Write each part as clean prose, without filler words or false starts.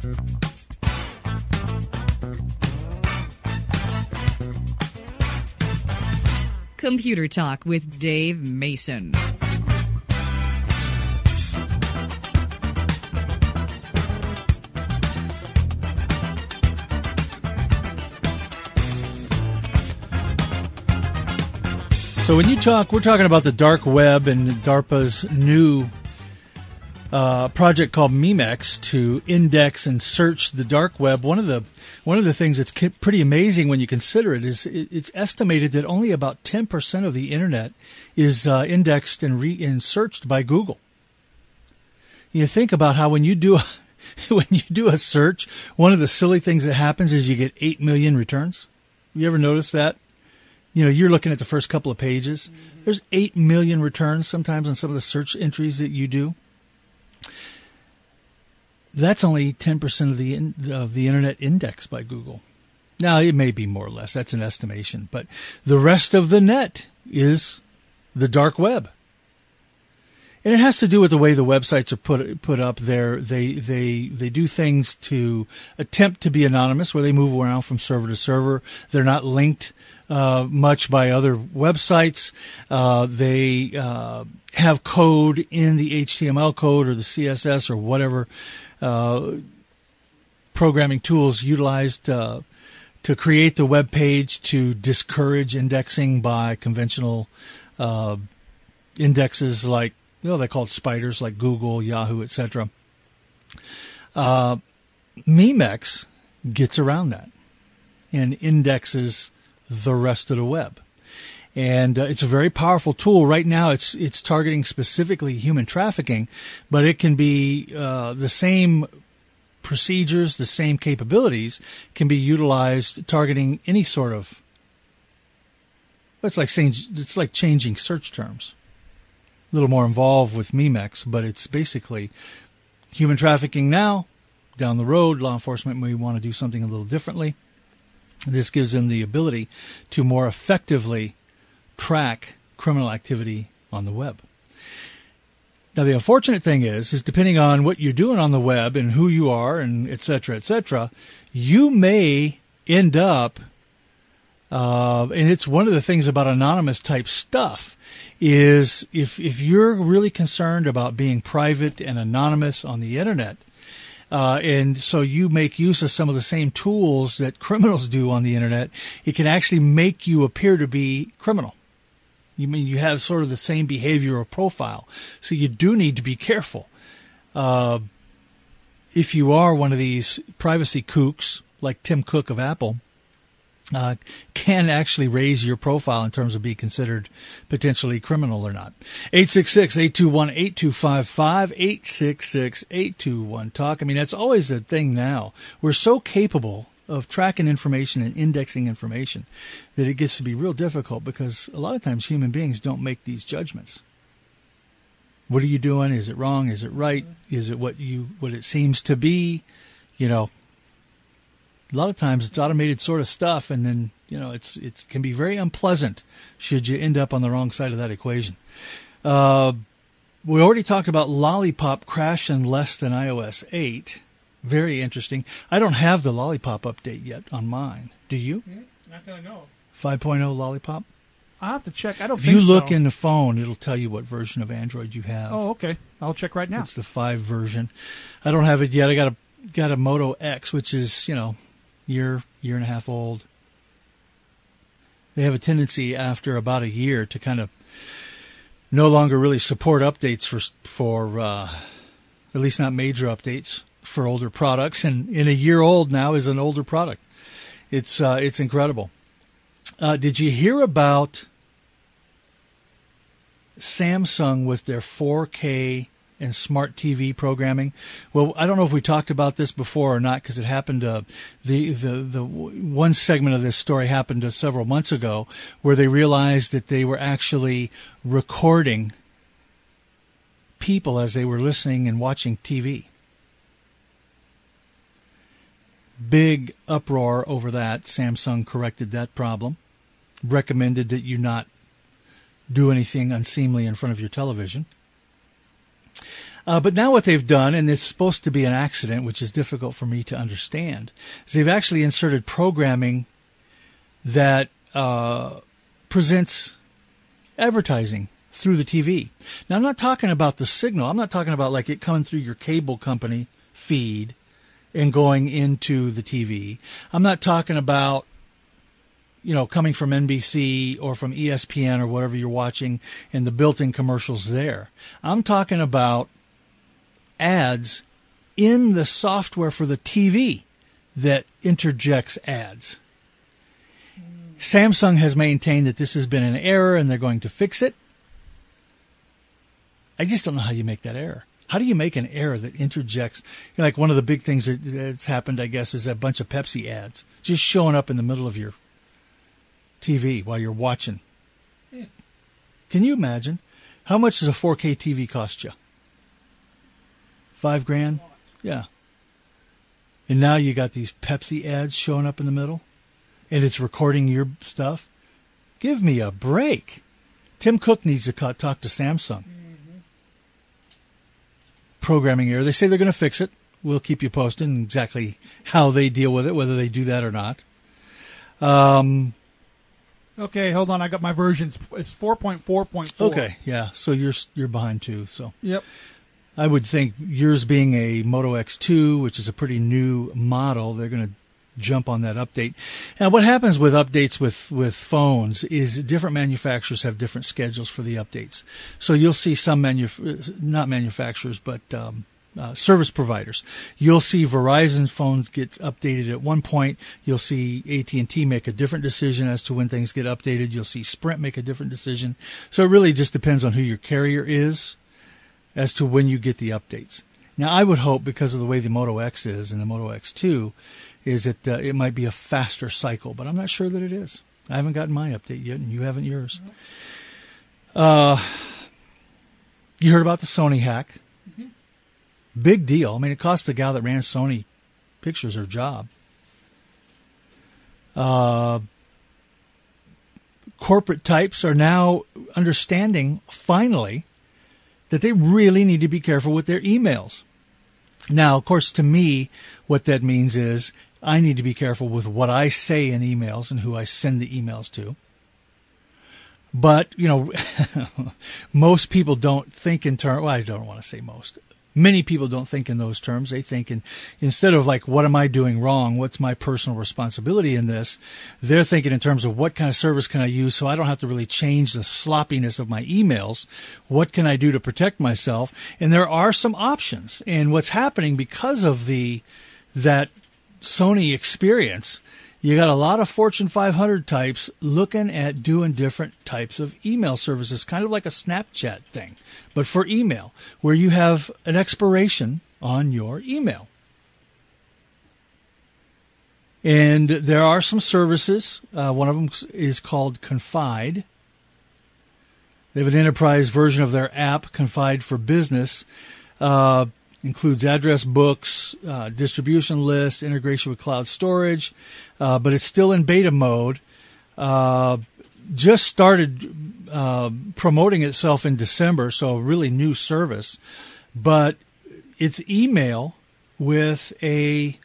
Computer Talk with Dave Mason. So when you talk, we're talking about the dark web and DARPA's new project called Memex to index and search the dark web. One of the things that's pretty amazing when you consider it is it's estimated that only about 10% of the internet is indexed and searched by Google. You think about how when you do a search, one of the silly things that happens is you get 8 million returns. You ever notice that? You know, you're looking at the first couple of pages. Mm-hmm. There's 8 million returns sometimes on some of the search entries that you do. That's only 10% of the internet indexed by Google. Now, it may be more or less. That's an estimation. But the rest of the net is the dark web. And it has to do with the way the websites are put up there. They do things to attempt to be anonymous, where they move around from server to server. They're not linked much by other websites. They have code in the HTML code or the CSS or whatever programming tools utilized to create the web page to discourage indexing by conventional indexes like, they call it spiders like Google, Yahoo, etc. Memex gets around that and indexes the rest of the web. And it's a very powerful tool. Right now it's targeting specifically human trafficking, but it can be the same procedures, the same capabilities can be utilized targeting any sort of, it's like changing search terms. A little more involved with Memex, but it's basically human trafficking now. Down the road, law enforcement may want to do something a little differently. This gives them the ability to more effectively track criminal activity on the web. Now, the unfortunate thing is depending on what you're doing on the web and who you are and et cetera, you may end up, and it's one of the things about anonymous type stuff, is if you're really concerned about being private and anonymous on the internet, and so you make use of some of the same tools that criminals do on the internet, it can actually make you appear to be criminal. You have sort of the same behavioral profile. So you do need to be careful. If you are one of these privacy kooks, like Tim Cook of Apple, can actually raise your profile in terms of being considered potentially criminal or not. 866-821-8255, 866-821-TALK. I mean, that's always a thing now. We're so capable of tracking information and indexing information that it gets to be real difficult because a lot of times human beings don't make these judgments. What are you doing? Is it wrong? Is it right? Is it what it seems to be? A lot of times it's automated sort of stuff, and then, it can be very unpleasant should you end up on the wrong side of that equation. We already talked about Lollipop crashing less than iOS 8. Very interesting. I don't have the Lollipop update yet on mine. Do you? Not that I know. 5.0 Lollipop? I'll have to check. I don't think so. If you look in the phone, it'll tell you what version of Android you have. Oh, okay. I'll check right now. It's the 5 version. I don't have it yet. I got a Moto X, which is, year and a half old. They have a tendency after about a year to kind of no longer really support updates for at least not major updates for older products. And in a year old now is an older product. It's incredible. Did you hear about Samsung with their 4K and smart TV programming? Well, I don't know if we talked about this before or not because it happened. The one segment of this story happened several months ago where they realized that they were actually recording people as they were listening and watching TV. Big uproar over that. Samsung corrected that problem, recommended that you not do anything unseemly in front of your television. But now what they've done, and it's supposed to be an accident, which is difficult for me to understand, is they've actually inserted programming that presents advertising through the TV. Now, I'm not talking about the signal. I'm not talking about like it coming through your cable company feed and going into the TV. I'm not talking about, coming from NBC or from ESPN or whatever you're watching and the built-in commercials there. I'm talking about ads in the software for the TV that interjects ads. Samsung has maintained that this has been an error and they're going to fix it. I just don't know how you make that error. How do you make an error that interjects? Like one of the big things that's happened, I guess, is a bunch of Pepsi ads just showing up in the middle of your TV while you're watching. Can you imagine? How much does a 4K TV cost you? $5,000? Yeah. And now you got these Pepsi ads showing up in the middle, and it's recording your stuff. Give me a break. Tim Cook needs to talk to Samsung. Programming error. They say they're going to fix it. We'll keep you posted on exactly how they deal with it, whether they do that or not. Okay, hold on. I got my versions. It's 4.4.4. Okay, yeah. So you're behind too. So Yep. I would think yours being a Moto X2, which is a pretty new model, they're going to jump on that update. Now, what happens with updates with phones is different manufacturers have different schedules for the updates. So you'll see some not manufacturers, but service providers. You'll see Verizon phones get updated at one point. You'll see AT&T make a different decision as to when things get updated. You'll see Sprint make a different decision. So it really just depends on who your carrier is as to when you get the updates. Now, I would hope, because of the way the Moto X is and the Moto X2, is that it might be a faster cycle, but I'm not sure that it is. I haven't gotten my update yet, and you haven't yours. You heard about the Sony hack. Mm-hmm. Big deal. I mean, it cost the gal that ran Sony Pictures her job. Corporate types are now understanding, finally, that they really need to be careful with their emails. Now, of course, to me, what that means is I need to be careful with what I say in emails and who I send the emails to. But, most people don't think in terms, well, I don't want to say most. Many people don't think in those terms. They think instead of like, what am I doing wrong? What's my personal responsibility in this? They're thinking in terms of what kind of service can I use so I don't have to really change the sloppiness of my emails. What can I do to protect myself? And there are some options. And what's happening because of that Sony experience, you got a lot of Fortune 500 types looking at doing different types of email services, kind of like a Snapchat thing, but for email, where you have an expiration on your email. And there are some services. One of them is called Confide. They have an enterprise version of their app, Confide for Business. Includes address books, distribution lists, integration with cloud storage, but it's still in beta mode. Just started promoting itself in December, so a really new service. But it's email with an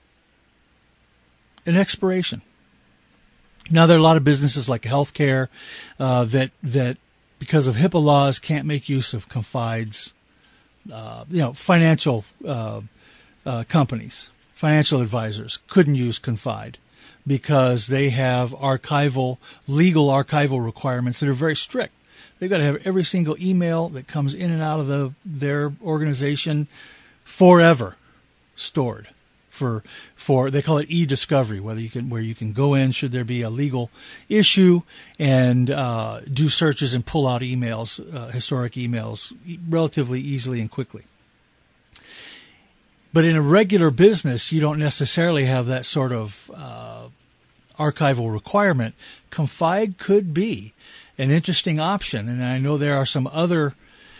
expiration. Now, there are a lot of businesses like healthcare that because of HIPAA laws can't make use of Confide's financial companies, financial advisors couldn't use Confide because they have legal archival requirements that are very strict. They've got to have every single email that comes in and out of their organization forever stored for they call it e-discovery, where you can go in should there be a legal issue and do searches and pull out emails, historic emails, relatively easily and quickly. But in a regular business, you don't necessarily have that sort of archival requirement. Confide could be an interesting option, and I know there are some other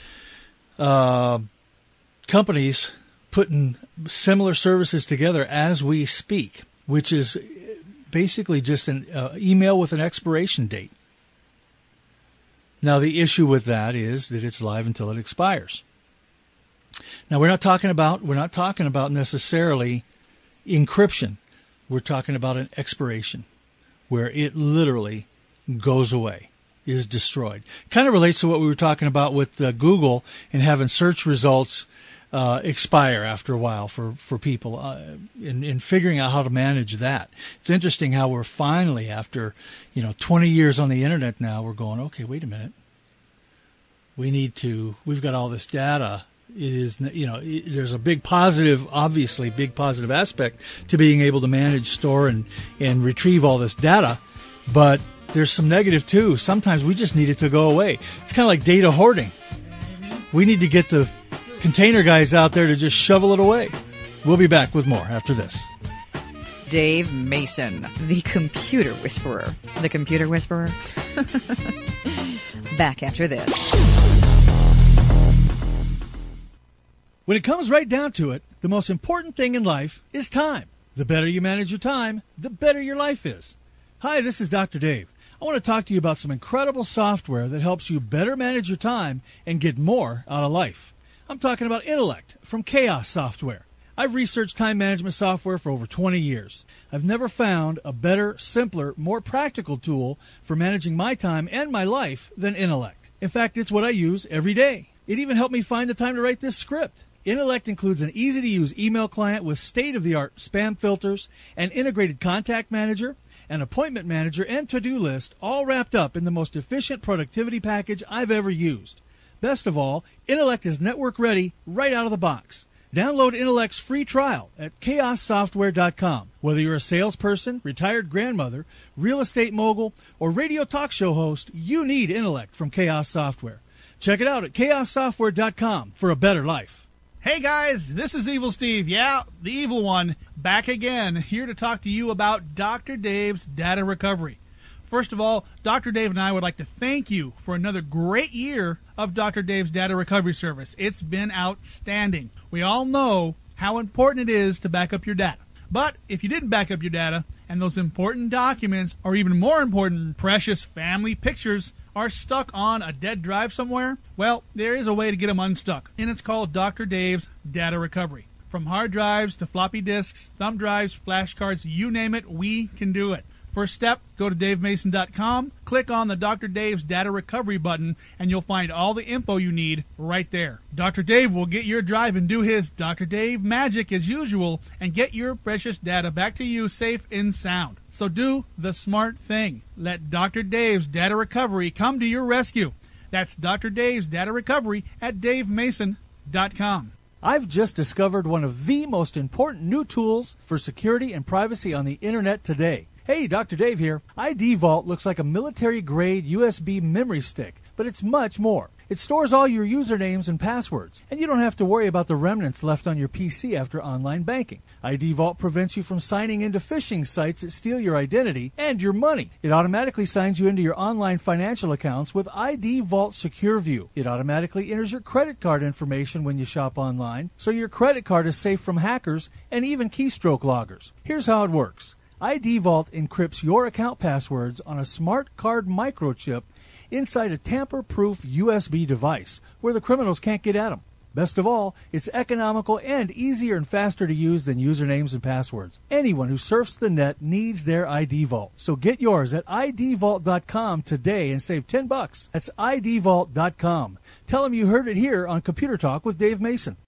companies putting similar services together as we speak, which is basically just an email with an expiration date. Now, the issue with that is that it's live until it expires. Now we're not talking about necessarily encryption. We're talking about an expiration where it literally goes away, is destroyed. Kind of relates to what we were talking about with Google and having search results expire after a while for people in figuring out how to manage that. It's interesting how we're finally, after 20 years on the internet now, we're going, okay, wait a minute. We've got all this data. It is, there's a obviously big positive aspect to being able to manage, store, and retrieve all this data, but there's some negative too. Sometimes we just need it to go away. It's kind of like data hoarding. We need to get the container guys out there to just shovel it away. We'll be back with more after this. Dave Mason, the computer whisperer. The computer whisperer? Back after this. When it comes right down to it, the most important thing in life is time. The better you manage your time, the better your life is. Hi, this is Dr. Dave. I want to talk to you about some incredible software that helps you better manage your time and get more out of life. I'm talking about Intellect from Chaos Software. I've researched time management software for over 20 years. I've never found a better, simpler, more practical tool for managing my time and my life than Intellect. In fact, it's what I use every day. It even helped me find the time to write this script. Intellect includes an easy-to-use email client with state-of-the-art spam filters, an integrated contact manager, an appointment manager, and to-do list, all wrapped up in the most efficient productivity package I've ever used. Best of all, Intellect is network-ready right out of the box. Download Intellect's free trial at chaossoftware.com. Whether you're a salesperson, retired grandmother, real estate mogul, or radio talk show host, you need Intellect from Chaos Software. Check it out at chaossoftware.com for a better life. Hey guys, this is Evil Steve. Yeah, the evil one, back again, here to talk to you about Dr. Dave's Data Recovery. First of all, Dr. Dave and I would like to thank you for another great year of Dr. Dave's Data Recovery Service. It's been outstanding. We all know how important it is to back up your data. But if you didn't back up your data, and those important documents, or even more important, precious family pictures, are stuck on a dead drive somewhere, well, there is a way to get them unstuck, and it's called Dr. Dave's Data Recovery. From hard drives to floppy disks, thumb drives, flashcards, you name it, we can do it. First step, go to davemason.com, click on the Dr. Dave's Data Recovery button, and you'll find all the info you need right there. Dr. Dave will get your drive and do his Dr. Dave magic as usual and get your precious data back to you safe and sound. So do the smart thing. Let Dr. Dave's Data Recovery come to your rescue. That's Dr. Dave's Data Recovery at davemason.com. I've just discovered one of the most important new tools for security and privacy on the internet today. Hey, Dr. Dave here. ID Vault looks like a military-grade USB memory stick, but it's much more. It stores all your usernames and passwords, and you don't have to worry about the remnants left on your PC after online banking. ID Vault prevents you from signing into phishing sites that steal your identity and your money. It automatically signs you into your online financial accounts with ID Vault Secure View. It automatically enters your credit card information when you shop online, so your credit card is safe from hackers and even keystroke loggers. Here's how it works. ID Vault encrypts your account passwords on a smart card microchip inside a tamper-proof USB device where the criminals can't get at them. Best of all, it's economical and easier and faster to use than usernames and passwords. Anyone who surfs the net needs their ID Vault. So get yours at idvault.com today and save $10. That's idvault.com. Tell them you heard it here on Computer Talk with Dave Mason.